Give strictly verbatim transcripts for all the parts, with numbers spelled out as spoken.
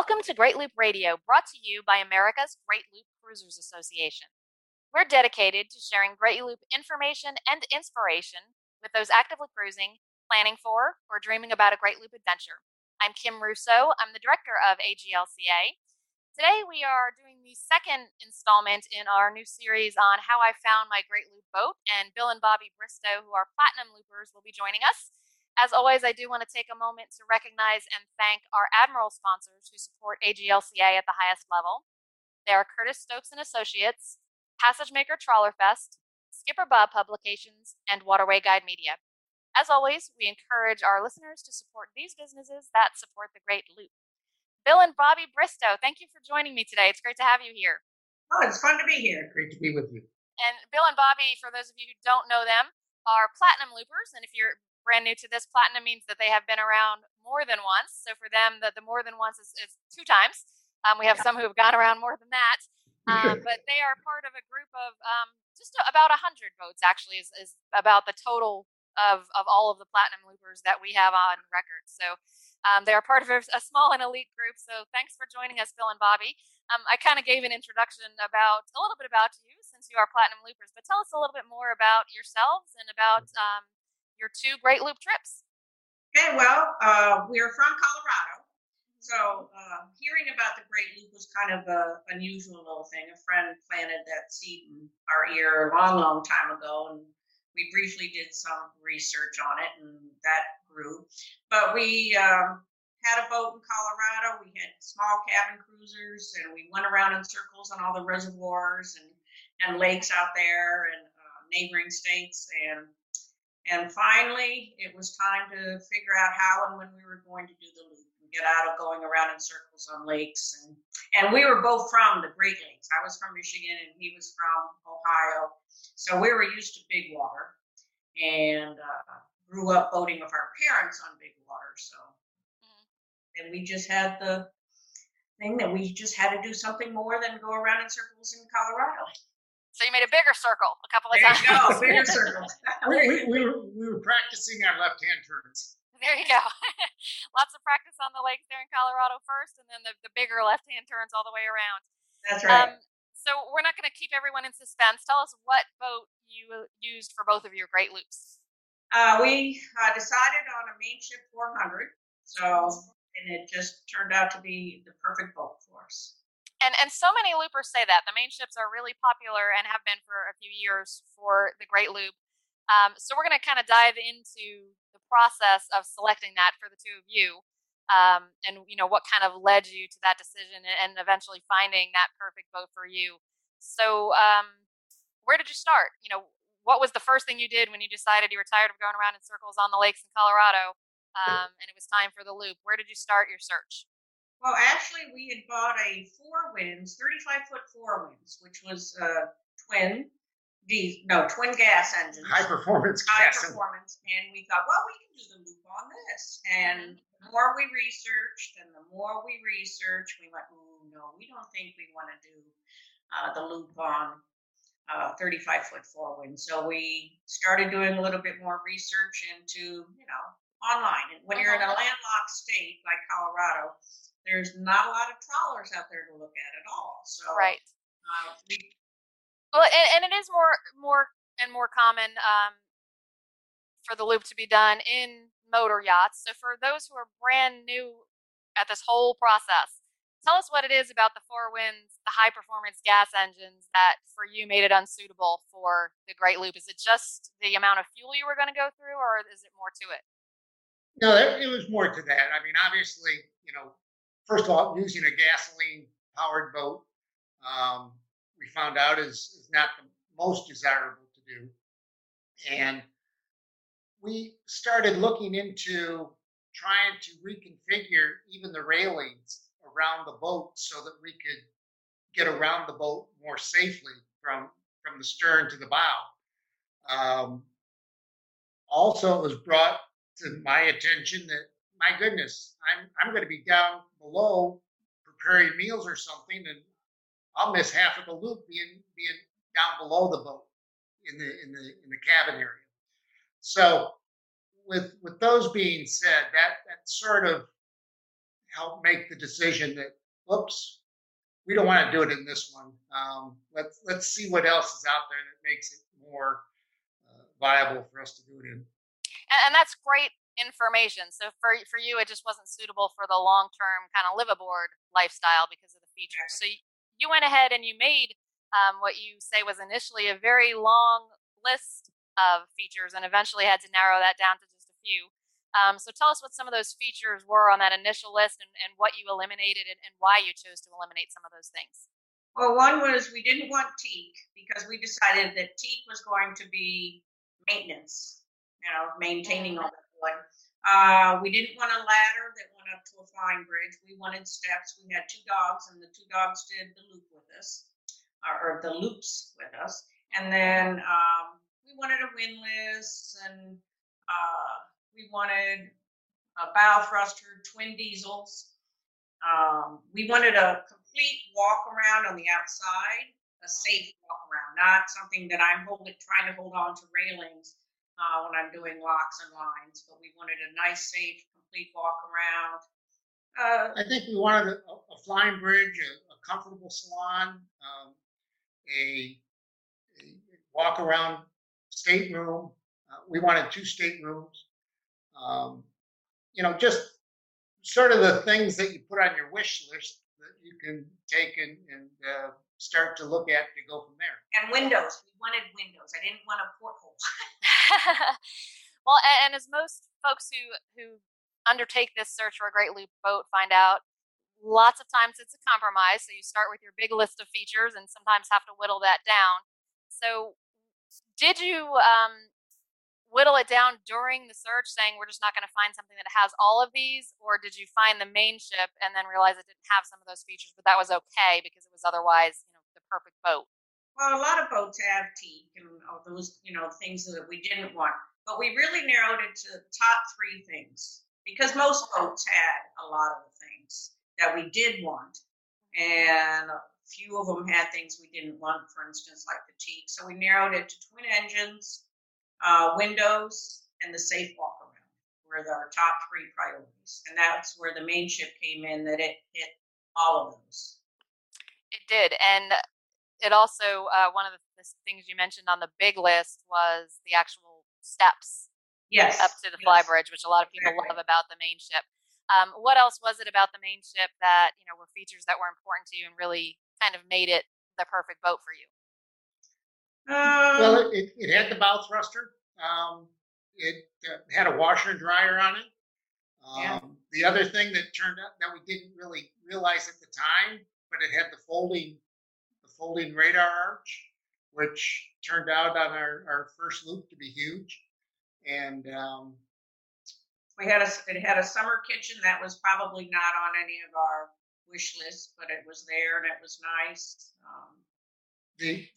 Welcome to Great Loop Radio, brought to you by America's Great Loop Cruisers Association. We're dedicated to sharing Great Loop information and inspiration with those actively cruising, planning for, or dreaming about a Great Loop adventure. I'm Kim Russo. I'm the director of A G L C A. Today we are doing the second installment in our new series on how I found my Great Loop boat, and Bill and Bobby Bristow, who are Platinum Loopers, will be joining us. As always, I do want to take a moment to recognize and thank our Admiral sponsors who support A G L C A at the highest level. They are Curtis Stokes and Associates, Passage Maker Trawler Fest, Skipper Bob Publications, and Waterway Guide Media. As always, we encourage our listeners to support these businesses that support the Great Loop. Bill and Bobby Bristow, thank you for joining me today. It's great to have you here. Oh, it's fun to be here. Great to be with you. And Bill and Bobby, for those of you who don't know them, are Platinum Loopers, and if you're brand new to this, Platinum means that they have been around more than once. So for them, the, the more than once is, is two times. Um, we have some who have gone around more than that. Um, but they are part of a group of um, just about one hundred boats, actually, is, is about the total of, of all of the Platinum Loopers that we have on record. So um, they are part of a, a small and elite group. So thanks for joining us, Bill and Bobby. Um, I kind of gave an introduction about a little bit about you since you are Platinum Loopers, but tell us a little bit more about yourselves and about um, your two Great Loop trips. Okay, well, uh, we're from Colorado. So uh, hearing about the Great Loop was kind of a unusual little thing. A friend planted that seed in our ear a long, long time ago, and we briefly did some research on it, and that grew. But we um, had a boat in Colorado. We had small cabin cruisers, and we went around in circles on all the reservoirs and, and lakes out there and uh, neighboring states. And And finally, it was time to figure out how and when we were going to do the loop and get out of going around in circles on lakes. And, and we were both from the Great Lakes. I was from Michigan and he was from Ohio. So we were used to big water and uh, grew up boating with our parents on big water. So, mm-hmm. And we just had the thing that we just had to do something more than go around in circles in Colorado. So you made a bigger circle a couple of there times. There you go, bigger circle. we, we, we, were, we were practicing our left-hand turns. There you go. Lots of practice on the lakes there in Colorado first, and then the, the bigger left-hand turns all the way around. That's right. Um, so we're not going to keep everyone in suspense. Tell us what boat you used for both of your Great Loops. Uh, we uh, decided on a Mainship four hundred, so and it just turned out to be the perfect boat for us. And and so many loopers say that. The Mainships are really popular and have been for a few years for the Great Loop. Um, so we're going to kind of dive into the process of selecting that for the two of you, um, and you know what kind of led you to that decision and eventually finding that perfect boat for you. So um, where did you start? You know, what was the first thing you did when you decided you were tired of going around in circles on the lakes in Colorado, um, and it was time for the loop? Where did you start your search? Well, actually, we had bought a Four Winds, thirty-five foot Four Winds, which was uh, twin, D, no, twin gas engines. High performance High gas. performance. And we thought, well, we can do the loop on this. And the more we researched and the more we researched, we went, oh, no, we don't think we want to do uh, the loop on uh, thirty-five foot Four Winds. So we started doing a little bit more research into, you know, online. And when you're in a landlocked state like Colorado, there's not a lot of trawlers out there to look at at all. So right. Uh, we, well, and, and it is more, more and more common um, for the loop to be done in motor yachts. So for those who are brand new at this whole process, tell us what it is about the Four Winds, the high performance gas engines that for you made it unsuitable for the Great Loop. Is it just the amount of fuel you were going to go through, or is it more to it? No, it was more to that. I mean, obviously, you know, first of all, using a gasoline-powered boat, um, we found out is, is not the most desirable to do. And we started looking into trying to reconfigure even the railings around the boat so that we could get around the boat more safely from, from the stern to the bow. Um, also, it was brought to my attention that, my goodness, I'm I'm going to be down below preparing meals or something, and I'll miss half of the loop being being down below the boat in the in the in the cabin area. So with with those being said, that that sort of help make the decision that, oops, we don't want to do it in this one. Um, let's let's see what else is out there that makes it more uh, viable for us to do it in. And, and that's great information. So for for you, it just wasn't suitable for the long term kind of live aboard lifestyle because of the features. So you, you went ahead and you made um, what you say was initially a very long list of features, and eventually had to narrow that down to just a few. Um, so tell us what some of those features were on that initial list, and, and what you eliminated, and, and why you chose to eliminate some of those things. Well, one was we didn't want teak because we decided that teak was going to be maintenance, you know, maintaining all that wood. Uh, we didn't want a ladder that went up to a flying bridge. We wanted steps. We had two dogs, and the two dogs did the loop with us, or, or the loops with us. And then um, we wanted a windlass, and uh, we wanted a bow thruster, twin diesels. Um, we wanted a complete walk around on the outside, a safe walk around, not something that I'm holding, trying to hold on to railings uh, when I'm doing locks and lines. But we wanted a nice, safe, complete walk around. Uh, I think we wanted a, a flying bridge, a, a comfortable salon, um, a, a walk around stateroom. Uh, we wanted two staterooms. Um, you know, just sort of the things that you put on your wish list that you can take and, and uh, start to look at to go from there. And windows. We wanted windows. I didn't want a porthole. Well, and, and as most folks who, who undertake this search for a great loop boat find out, lots of times it's a compromise. So you start with your big list of features and sometimes have to whittle that down. So did you um, whittle it down during the search, saying we're just not going to find something that has all of these? Or did you find the main ship and then realize it didn't have some of those features, but that was okay because it was otherwise, you know, the perfect boat? Well, a lot of boats have teak and all those, you know, things that we didn't want. But we really narrowed it to the top three things because most boats had a lot of the things that we did want. And a few of them had things we didn't want, for instance, like the teak. So we narrowed it to twin engines, uh, windows, and the safe walk around were our top three priorities. And that's where the main ship came in, that it hit all of those. It did. And it also, uh, one of the, the things you mentioned on the big list was the actual steps yes. up to the yes. fly bridge, which a lot of people exactly. love about the main ship. Um, what else was it about the main ship that, you know, were features that were important to you and really kind of made it the perfect boat for you? Um, well, it, it had the bow thruster. Um, it uh, had a washer and dryer on it. Um, yeah. The other thing that turned out that we didn't really realize at the time, but it had the folding, the folding radar arch, which turned out on our, our first loop to be huge. And um, we had a it had a summer kitchen that was probably not on any of our wish lists, but it was there and it was nice. Um, the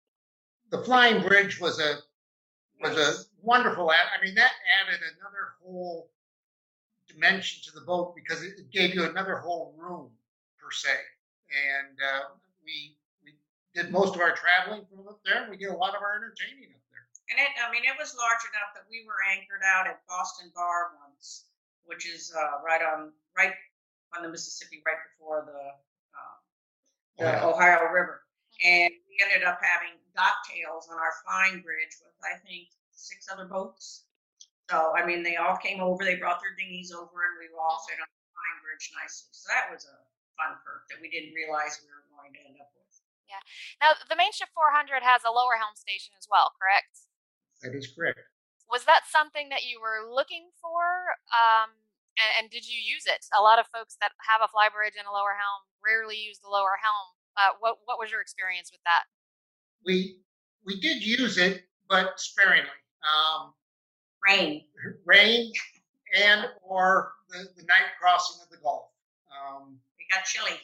the flying bridge was a was nice. a wonderful ad. I mean, that added another whole dimension to the boat because it gave you another whole room per se. And uh, we we did most of our traveling from up there, and we did a lot of our entertaining up there. And it, I mean, it was large enough that we were anchored out at Boston Bar once, which is uh, right on right on the Mississippi, right before the uh, the Ohio. Ohio River. And we ended up having cocktails on our flying bridge with, I think, six other boats. So, I mean, they all came over. They brought their dinghies over, and we were all sitting on the flying bridge nicely. So that was a fun perk that we didn't realize we were going to end up with. Yeah. Now, the main ship four hundred has a lower helm station as well, correct? That is correct. Was that something that you were looking for? Um, and, and did you use it? A lot of folks that have a fly bridge and a lower helm rarely use the lower helm. Uh, what what was your experience with that? We we did use it, but sparingly. Um, rain, rain, and or the, the night crossing of the Gulf. Um, it got chilly.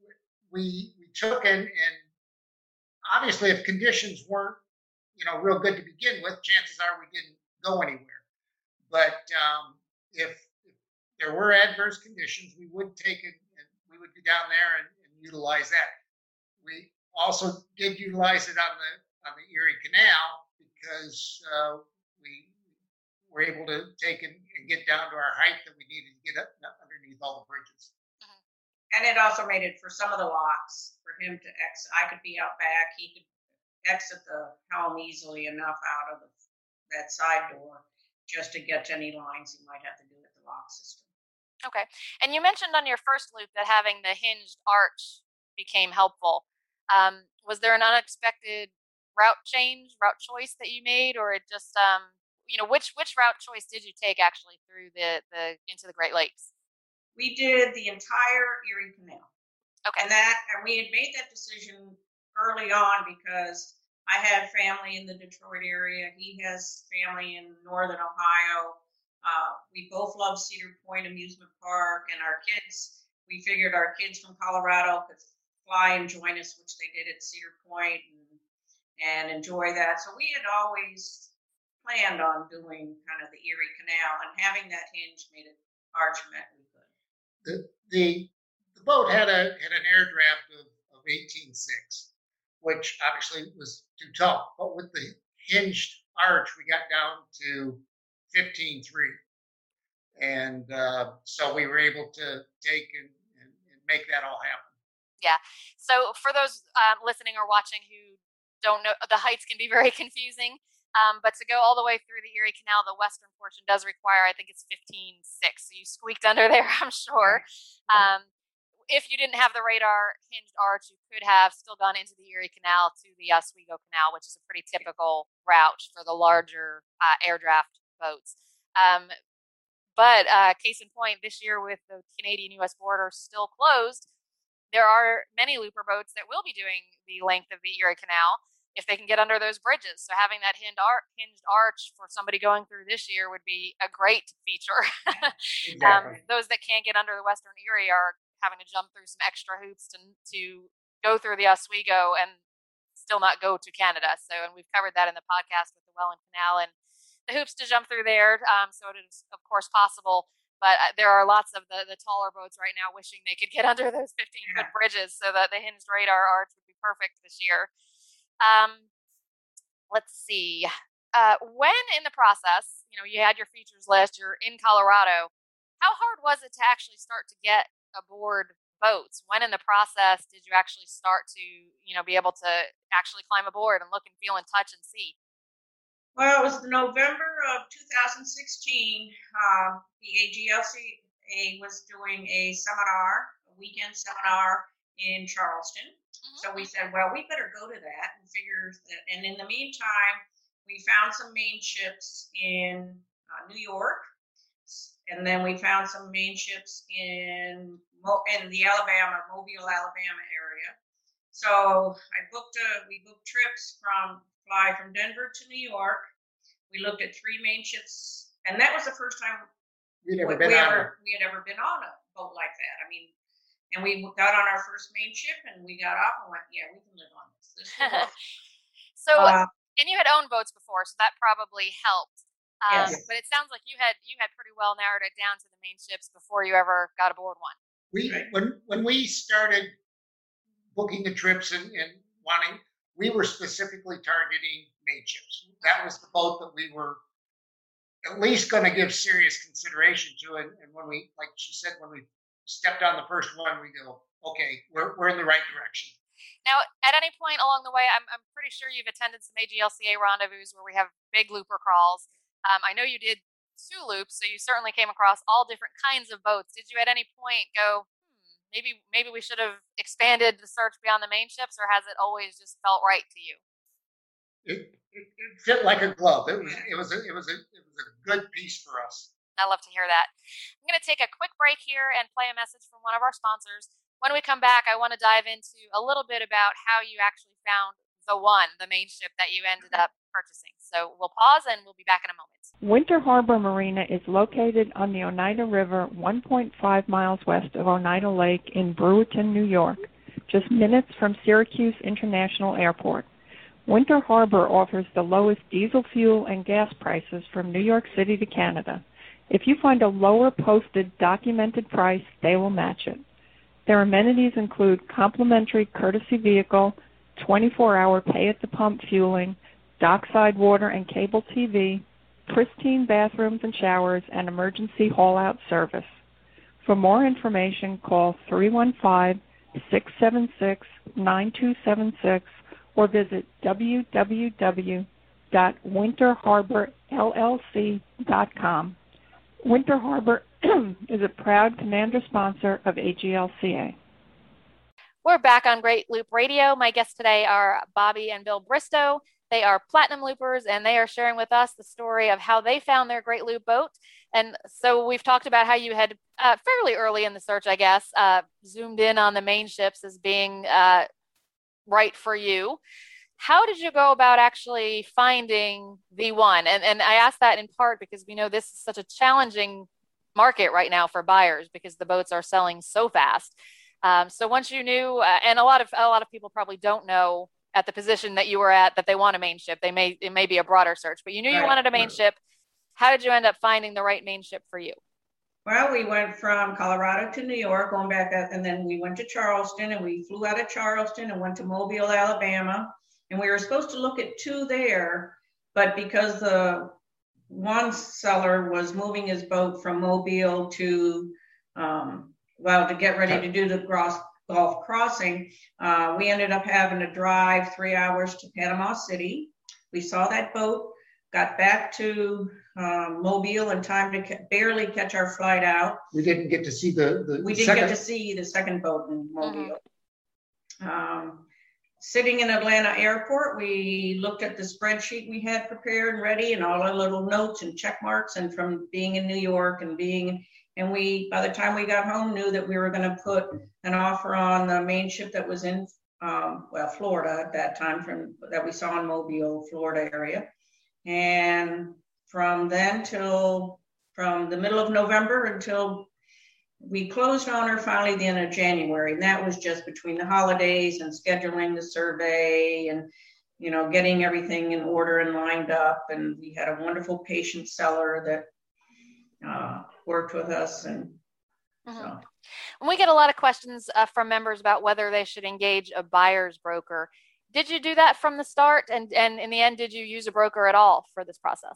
We we took and and obviously, if conditions weren't you know real good to begin with, chances are we didn't go anywhere. But um, if, if there were adverse conditions, we would take it and we would go down there and, and utilize that. We also did utilize it on the on the Erie Canal because uh, we were able to take and, and get down to our height that we needed to get up underneath all the bridges. And it also made it for some of the locks for him to exit. I could be out back. He could exit the helm easily enough out of the, that side door just to get to any lines he might have to do with the lock system. Okay. And you mentioned on your first loop that having the hinged arch became helpful. Um, was there an unexpected route change, route choice that you made, or it just, um, you know, which which route choice did you take actually through the, the into the Great Lakes? We did the entire Erie Canal. Okay. And that, and we had made that decision early on because I had family in the Detroit area. He has family in northern Ohio. Uh, we both love Cedar Point Amusement Park, and our kids, we figured our kids from Colorado could fly and join us, which they did at Cedar Point, and, and enjoy that. So we had always planned on doing kind of the Erie Canal, and having that hinge made it arch meant we could. The, the the boat had a had an air draft of, of eighteen six, which obviously was too tough. But with the hinged arch, we got down to fifteen three, and uh, so we were able to take and, and, and make that all happen. Yeah. So for those uh, listening or watching who don't know, the heights can be very confusing. Um, but to go all the way through the Erie Canal, the western portion does require, I think it's fifteen six. So you squeaked under there, I'm sure. Um, if you didn't have the radar hinged arch, you could have still gone into the Erie Canal to the Oswego Canal, which is a pretty typical route for the larger uh, air draft boats. Um, but uh, case in point, this year with the Canadian-U S border still closed, there are many looper boats that will be doing the length of the Erie Canal if they can get under those bridges. So having that hinged, ar- hinged arch for somebody going through this year would be a great feature. Exactly. um, those that can't get under the Western Erie are having to jump through some extra hoops to to go through the Oswego and still not go to Canada. So, and we've covered that in the podcast with the Welland Canal and the hoops to jump through there. Um, so it is, of course, possible. But there are lots of the, the taller boats right now wishing they could get under those fifteen-foot bridges so that the hinged radar arch would be perfect this year. Um, let's see. Uh, when in the process, you know, you had your features list, you're in Colorado, how hard was it to actually start to get aboard boats? When in the process did you actually start to, you know, be able to actually climb aboard and look and feel and touch and see? Well, it was November of two thousand sixteen. Uh, the A G L C A was doing a seminar, a weekend seminar in Charleston. Mm-hmm. So we said, well, we better go to that and figure that. And in the meantime, we found some main ships in uh, New York, and then we found some main ships in in the Alabama, Mobile, Alabama area. So I booked a, we booked trips from fly from Denver to New York. We looked at three main ships, and that was the first time We'd ever we, been we, on ever, we had ever been on a boat like that. I mean, and we got on our first main ship, and we got off and went, yeah, we can live on this. this so, uh, and you had owned boats before, so that probably helped. Um, yes. But it sounds like you had you had pretty well narrowed it down to the main ships before you ever got aboard one. We when when we started booking the trips and, and wanting, we were specifically targeting main ships. That was the boat that we were at least going to give serious consideration to. And, and when we, like she said, when we stepped on the first one, we go, okay, we're we're in the right direction. Now, at any point along the way, I'm I'm pretty sure you've attended some A G L C A rendezvous where we have big looper crawls. Um, I know you did two loops, so you certainly came across all different kinds of boats. Did you at any point go, hmm, maybe maybe we should have expanded the search beyond the main ships, or has it always just felt right to you? It, it, it fit like a glove. It was it was a, it was a it was a good piece for us. I love to hear that. I'm going to take a quick break here and play a message from one of our sponsors. When we come back, I want to dive into a little bit about how you actually found the one, the main ship that you ended up purchasing. So we'll pause and we'll be back in a moment. Winter Harbor Marina is located on the Oneida River one point five miles west of Oneida Lake in Brewerton, New York, just minutes from Syracuse International Airport. Winter Harbor offers the lowest diesel fuel and gas prices from New York City to Canada. If you find a lower posted documented price, they will match it. Their amenities include complimentary courtesy vehicle, twenty-four hour pay-at-the-pump fueling, dockside water and cable T V, pristine bathrooms and showers, and emergency haul-out service. For more information, call three one five, six seven six, nine two seven six or visit w w w dot winter harbor l l c dot com. Winter Harbor is a proud commander sponsor of A G L C A. We're back on Great Loop Radio. My guests today are Bobby and Bill Bristow. They are platinum loopers, and they are sharing with us the story of how they found their Great Loop boat. And so we've talked about how you had uh, fairly early in the search, I guess, uh, zoomed in on the main ships as being uh, right for you. How did you go about actually finding the one? And, and I ask that in part because we know this is such a challenging market right now for buyers because the boats are selling so fast. Um, so once you knew, uh, and a lot of a lot of people probably don't know at the position that you were at that they want a main ship. They may it may be a broader search, but you knew you right. wanted a main ship. How did you end up finding the right main ship for you? Well, we went from Colorado to New York, going back up, and then we went to Charleston, and we flew out of Charleston and went to Mobile, Alabama. And we were supposed to look at two there, but because the one seller was moving his boat from Mobile to, um, well, to get ready to do the Gulf, Gulf crossing, uh, we ended up having to drive three hours to Panama City. We saw that boat, got back to um, Mobile in time to ca- barely catch our flight out. We didn't get to see the, the We didn't second... get to see the second boat in Mobile. Mm-hmm. Um, Sitting in Atlanta airport, we looked at the spreadsheet we had prepared and ready and all our little notes and check marks. And from being in New York and being, and we, by the time we got home, knew that we were going to put an offer on the main ship that was in, um, well, Florida at that time, from that we saw in Mobile, Florida area. And from then till, from the middle of November until we closed on her finally the end of January, and that was just between the holidays and scheduling the survey and, you know, getting everything in order and lined up. And we had a wonderful patient seller that uh, worked with us. And mm-hmm. so. We get a lot of questions uh, from members about whether they should engage a buyer's broker. Did you do that from the start? And, and in the end, did you use a broker at all for this process?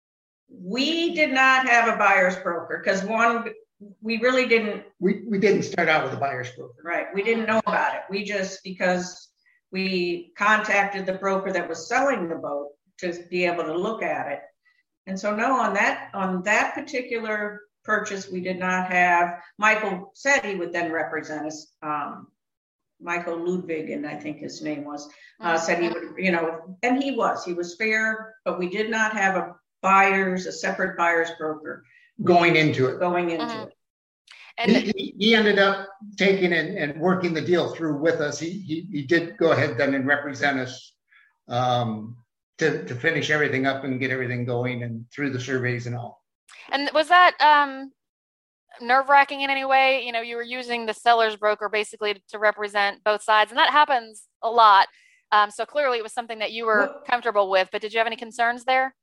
We did not have a buyer's broker because one, we really didn't. We, we didn't start out with a buyer's broker. Right. We didn't know about it. We just, because we contacted the broker that was selling the boat to be able to look at it. And so no, on that, on that particular purchase, we did not have, Michael said he would then represent us. Um, Michael Ludwig, and I think his name was, uh, said he would, you know, and he was, he was fair, but we did not have a buyer's, a separate buyer's broker. Going into it. Going into mm-hmm. it. And he, he ended up taking and, and working the deal through with us. He, he he did go ahead then and represent us um, to, to finish everything up and get everything going and through the surveys and all. And was that um, nerve-wracking in any way? You know, you were using the seller's broker basically to, to represent both sides, and that happens a lot. Um, so clearly it was something that you were well, comfortable with, but did you have any concerns there?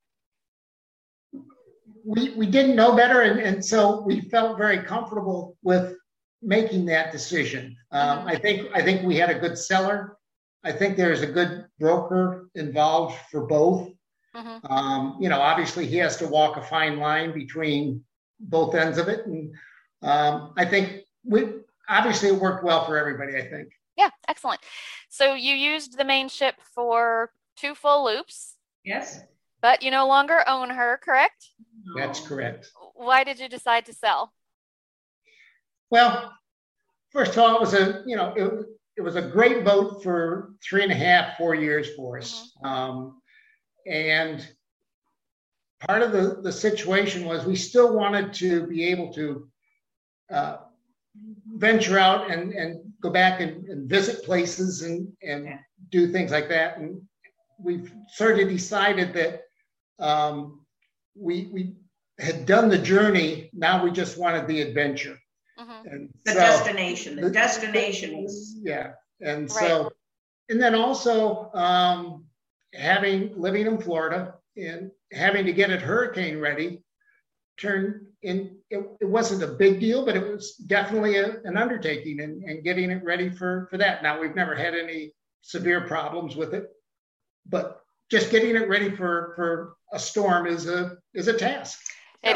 We we didn't know better, and, and so we felt very comfortable with making that decision. Um, Mm-hmm. I think I think we had a good seller. I think there's a good broker involved for both. Mm-hmm. Um, you know, obviously he has to walk a fine line between both ends of it, and um, I think we obviously it worked well for everybody. I think. Yeah, excellent. So you used the main ship for two full loops. Yes. But you no longer own her, correct? That's correct. Why did you decide to sell? Well, first of all, it was a, you know, it, it was a great boat for three and a half, four years for us. Mm-hmm. Um, and part of the, the situation was we still wanted to be able to uh, venture out and, and go back and, and visit places and, and yeah. do things like that. And we've sort of decided that um, we, we had done the journey. Now we just wanted the adventure. Mm-hmm. And the so, destination, the, the destination was. Yeah. And right. so, and then also um, having, living in Florida and having to get it hurricane ready turned in, it, it wasn't a big deal, but it was definitely a, an undertaking and, and getting it ready for, for that. Now we've never had any severe problems with it, but just getting it ready for, for a storm is a, is a task. It is.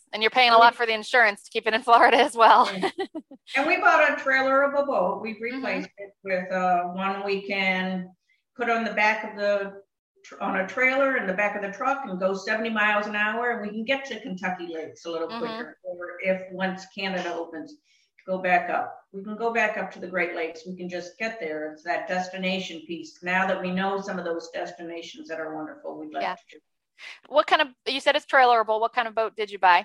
And you're paying a lot for the insurance to keep it in Florida as well. And we bought a trailable boat. We've replaced mm-hmm. it with uh, one we can put on the back of the, on a trailer in the back of the truck and go seventy miles an hour. And we can get to Kentucky Lakes a little mm-hmm. quicker. Or if once Canada opens, go back up. We can go back up to the Great Lakes. We can just get there. It's that destination piece. Now that we know some of those destinations that are wonderful, we'd like yeah. to do. What kind of, you said it's trailerable. What kind of boat did you buy?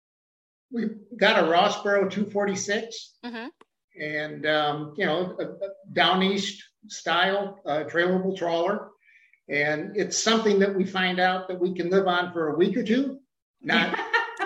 We got a Rossboro two forty-six, mm-hmm. and um, you know, a, a down east style uh, trailable trawler, and it's something that we find out that we can live on for a week or two, not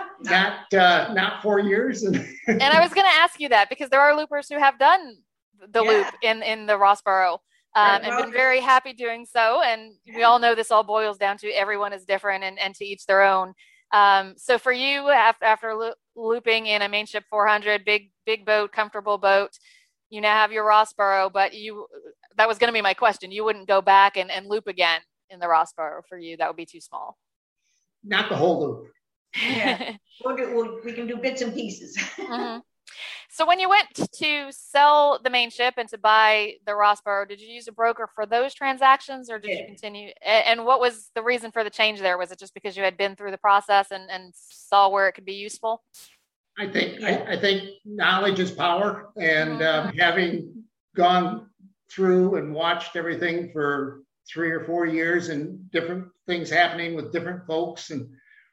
not uh, not four years. And and I was going to ask you that because there are loopers who have done the yeah. loop in in the Rossboro. Um, right, well, and been very happy doing so. And yeah. we all know this all boils down to everyone is different and, and to each their own. Um, so for you, after, after lo- looping in a Mainship four hundred, big, big boat, comfortable boat, you now have your Rossboro, but you, that was going to be my question. You wouldn't go back and, and loop again in the Rossboro for you. That would be too small. Not the whole loop. Yeah, we'll do, we'll, we can do bits and pieces. mm-hmm. So when you went to sell the Mainship and to buy the Rossboro, did you use a broker for those transactions, or did yeah. you continue? And what was the reason for the change there? Was it just because you had been through the process and, and saw where it could be useful? I think yeah. I, I think knowledge is power, and mm-hmm. um, having gone through and watched everything for three or four years and different things happening with different folks, and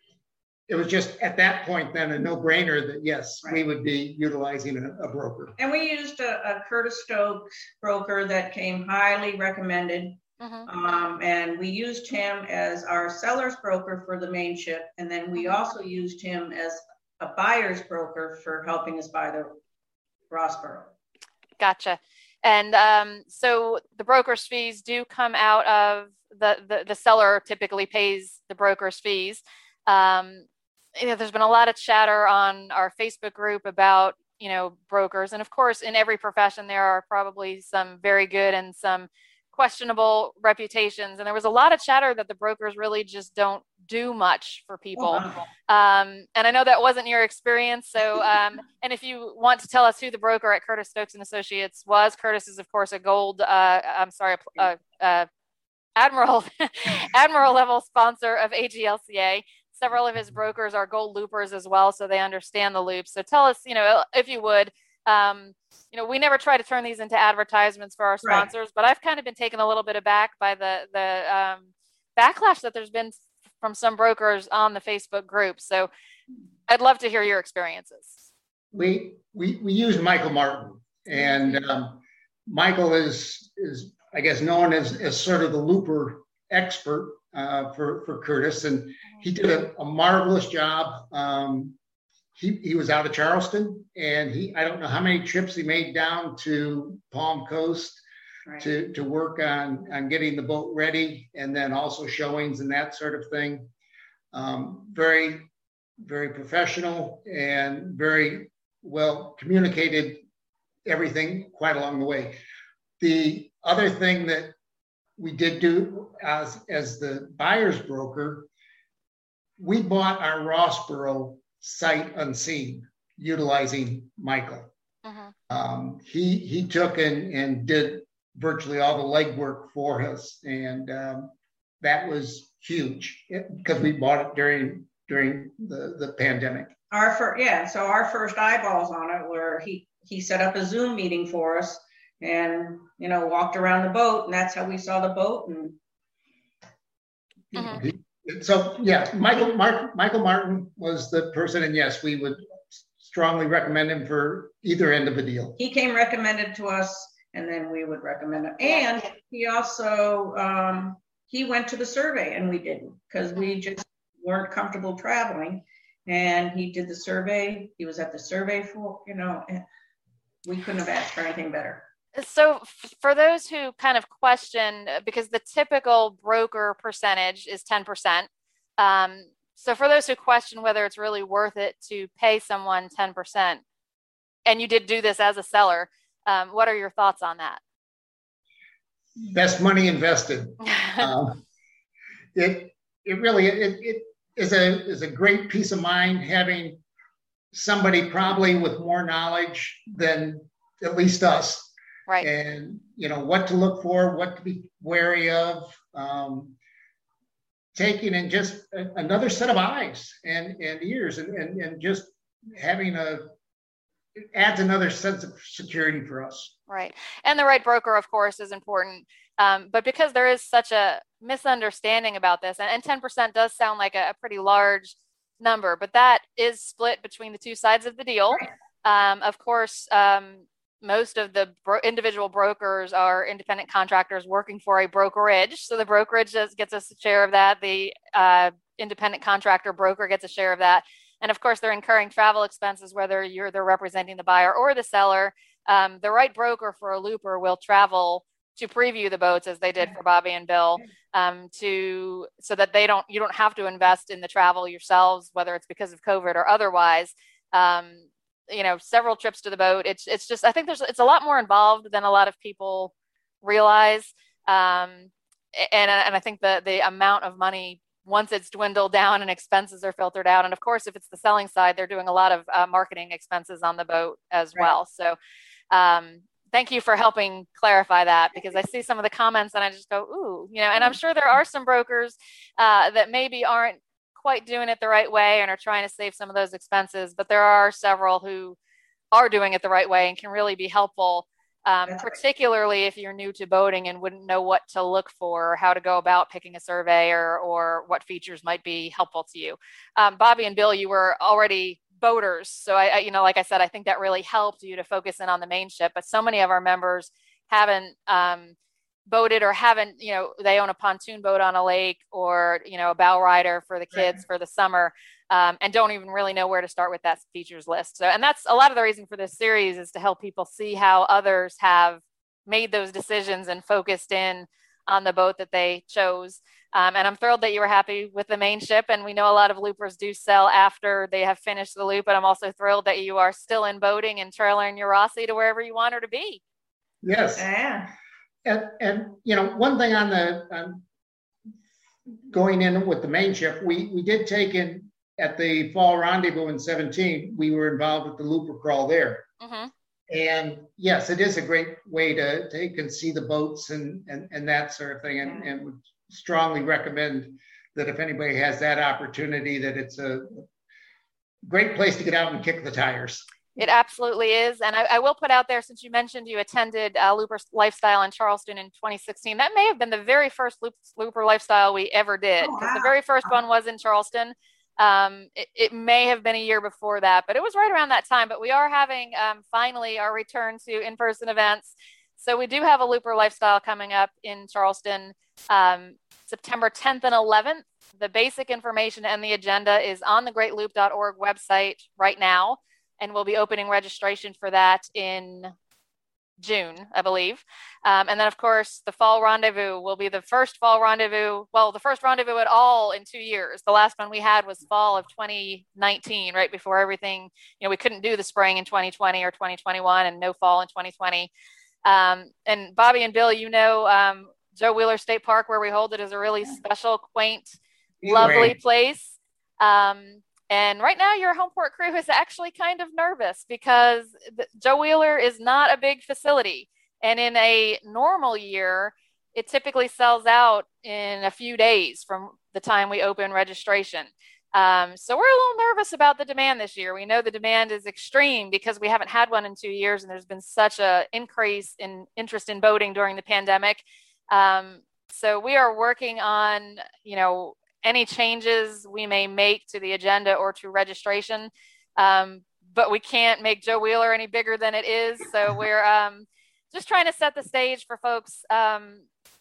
it was just at that point then a no-brainer that yes, right. we would be utilizing a, a broker. And we used a, a Curtis Stokes broker that came highly recommended. Mm-hmm. Um, and we used him as our seller's broker for the Mainship. And then we also used him as a buyer's broker for helping us buy the Rossboro. Gotcha. And um, so the broker's fees do come out of the, the, the seller typically pays the broker's fees. Um, you know, there's been a lot of chatter on our Facebook group about, you know, brokers. And of course, in every profession, there are probably some very good and some questionable reputations. And there was a lot of chatter that the brokers really just don't do much for people. Oh, wow. Um, and I know that wasn't your experience. So, um, and if you want to tell us who the broker at Curtis Stokes and Associates was, Curtis is, of course, a gold, uh, I'm sorry, uh, uh, Admiral, Admiral level sponsor of A G L C A. Several of his brokers are gold loopers as well, so they understand the loops. So tell us, you know, if you would, um, you know, we never try to turn these into advertisements for our sponsors, right. but I've kind of been taken a little bit aback by the the um, backlash that there's been from some brokers on the Facebook group. So I'd love to hear your experiences. We we we use Michael Martin, and um, Michael is is I guess known as as sort of the looper expert. Uh, for, for Curtis, and he did a, a marvelous job. Um, he, he was out of Charleston, and he I don't know how many trips he made down to Palm Coast right. to, to work on, on getting the boat ready, and then also showings and that sort of thing. Um, very, very professional and very well communicated everything quite along the way. The other thing that we did do as, as the buyer's broker, we bought our Rossboro sight unseen, utilizing Michael. Uh-huh. Um, he he took and, and did virtually all the legwork for us, and um, that was huge because we bought it during during the, the pandemic. Our first, yeah, so our first eyeballs on it were he he set up a Zoom meeting for us. And, you know, walked around the boat, and that's how we saw the boat. And mm-hmm. so, yeah, Michael Mark, Michael Martin was the person, and yes, we would strongly recommend him for either end of the deal. He came recommended to us, and then we would recommend him. And he also um, he went to the survey, and we didn't because we just weren't comfortable traveling. And he did the survey. He was at the survey for, you know, and we couldn't have asked for anything better. So for those who kind of question, because the typical broker percentage is ten percent. Um, so for those who question whether it's really worth it to pay someone ten percent, and you did do this as a seller, um, what are your thoughts on that? Best money invested. um, it it really it, it is a is a great peace of mind having somebody probably with more knowledge than at least us. Right. And, you know, what to look for, what to be wary of, um, taking in just a, another set of eyes and, and ears and, and, and just having a, it adds another sense of security for us. Right. And the right broker, of course, is important. Um, but because there is such a misunderstanding about this, and, and ten percent does sound like a, a pretty large number, but that is split between the two sides of the deal. Right. Um, of course, um, most of the bro- individual brokers are independent contractors working for a brokerage. So the brokerage does, gets a share of that. The uh, independent contractor broker gets a share of that. And of course, they're incurring travel expenses, whether you're they're representing the buyer or the seller. Um, the right broker for a looper will travel to preview the boats, as they did for Bobby and Bill, um, to so that they don't you don't have to invest in the travel yourselves, whether it's because of COVID or otherwise. Um, you know, several trips to the boat. It's it's just I think there's it's a lot more involved than a lot of people realize. Um, and and I think the the amount of money, once it's dwindled down and expenses are filtered out. And of course, if it's the selling side, they're doing a lot of uh, marketing expenses on the boat as right. well. So um, thank you for helping clarify that, because I see some of the comments and I just go, ooh, you know, and I'm sure there are some brokers uh, that maybe aren't quite doing it the right way and are trying to save some of those expenses, but there are several who are doing it the right way and can really be helpful. Um, particularly if you're new to boating and wouldn't know what to look for, or how to go about picking a surveyor, or what features might be helpful to you. Um, Bobby and Bill, you were already boaters. So I, I, you know, like I said, I think that really helped you to focus in on the main ship, but so many of our members haven't um, boated or haven't, you know, they own a pontoon boat on a lake, or, you know, a bow rider for the kids right. for the summer. Um, and don't even really know where to start with that features list. So, and that's a lot of the reason for this series, is to help people see how others have made those decisions and focused in on the boat that they chose. Um, and I'm thrilled that you were happy with the main ship. And we know a lot of loopers do sell after they have finished the loop. But I'm also thrilled that you are still in boating and trailering your Rossi to wherever you want her to be. Yes. Yeah. And, and you know, one thing on the um, going in with the main ship, we, we did take in, at the fall rendezvous in seventeen, we were involved with the looper crawl there. Mm-hmm. And yes, it is a great way to take and see the boats and, and, and that sort of thing. And, and would strongly recommend that if anybody has that opportunity, that it's a great place to get out and kick the tires. It absolutely is. And I, I will put out there, since you mentioned you attended uh, Looper Lifestyle in Charleston in twenty sixteen, that may have been the very first loop, Looper Lifestyle we ever did. Oh, wow. The very first one was in Charleston. Um, it, it may have been a year before that, but it was right around that time. But we are having um, finally our return to in-person events. So we do have a Looper Lifestyle coming up in Charleston, um, September tenth and eleventh. The basic information and the agenda is on the great loop dot org website right now. And we'll be opening registration for that in June, I believe. Um, and then, of course, the fall rendezvous will be the first fall rendezvous. Well, the first rendezvous at all in two years. The last one we had was fall of twenty nineteen, right before everything, you know, we couldn't do the spring in twenty twenty or twenty twenty-one, and no fall in twenty twenty. Um, and Bobby and Bill, you know, um, Joe Wheeler State Park, where we hold it, is a really special, quaint, lovely place. Um, And right now your Homeport crew is actually kind of nervous, because the, Joe Wheeler is not a big facility. And in a normal year, it typically sells out in a few days from the time we open registration. Um, so we're a little nervous about the demand this year. We know the demand is extreme because we haven't had one in two years and there's been such an increase in interest in boating during the pandemic. Um, so we are working on, you know, any changes we may make to the agenda or to registration, um, but we can't make Joe Wheeler any bigger than it is. So we're um, just trying to set the stage for folks. Um,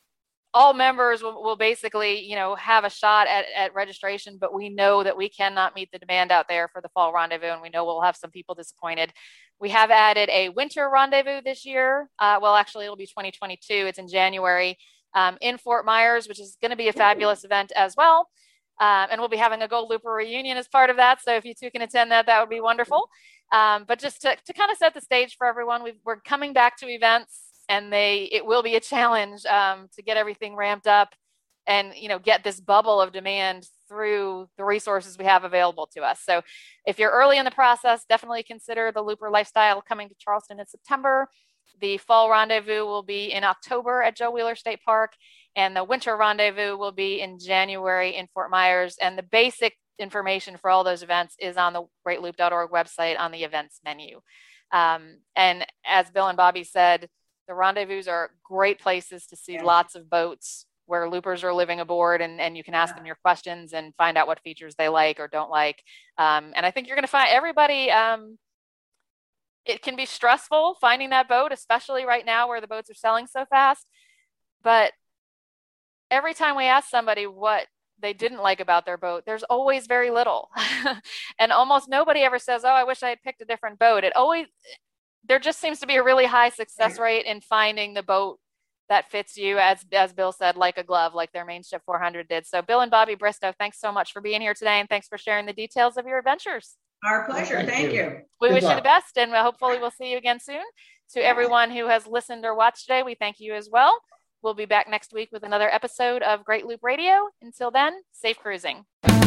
all members will, will basically, you know, have a shot at, at registration, but we know that we cannot meet the demand out there for the fall rendezvous, and we know we'll have some people disappointed. We have added a winter rendezvous this year. Uh, well, actually, it'll be twenty twenty-two. It's in January. Um, in Fort Myers, which is going to be a fabulous event as well. Um, and we'll be having a Gold Looper reunion as part of that. So if you two can attend that, that would be wonderful. Um, but just to, to kind of set the stage for everyone, we've, we're coming back to events, and they it will be a challenge um, to get everything ramped up and, you know, get this bubble of demand through the resources we have available to us. So if you're early in the process, definitely consider the Looper Lifestyle coming to Charleston in September. The fall rendezvous will be in October at Joe Wheeler State Park, and the winter rendezvous will be in January in Fort Myers. And the basic information for all those events is on the great loop dot org website on the events menu. Um, and as Bill and Bobby said, the rendezvous are great places to see yeah. lots of boats where loopers are living aboard, and, and you can ask yeah. them your questions and find out what features they like or don't like. Um, and I think you're going to find everybody, um, it can be stressful finding that boat, especially right now where the boats are selling so fast. But every time we ask somebody what they didn't like about their boat, there's always very little. And almost nobody ever says, oh, I wish I had picked a different boat. It always, there just seems to be a really high success rate in finding the boat that fits you, as as Bill said, like a glove, like their Mainship four hundred did. So Bill and Bobby Bristow, thanks so much for being here today, and thanks for sharing the details of your adventures. Our pleasure. Thank, Thank you. you. We Good wish luck. you the best, and hopefully we'll see you again soon. To everyone who has listened or watched today, we thank you as well. We'll be back next week with another episode of Great Loop Radio. Until then, safe cruising.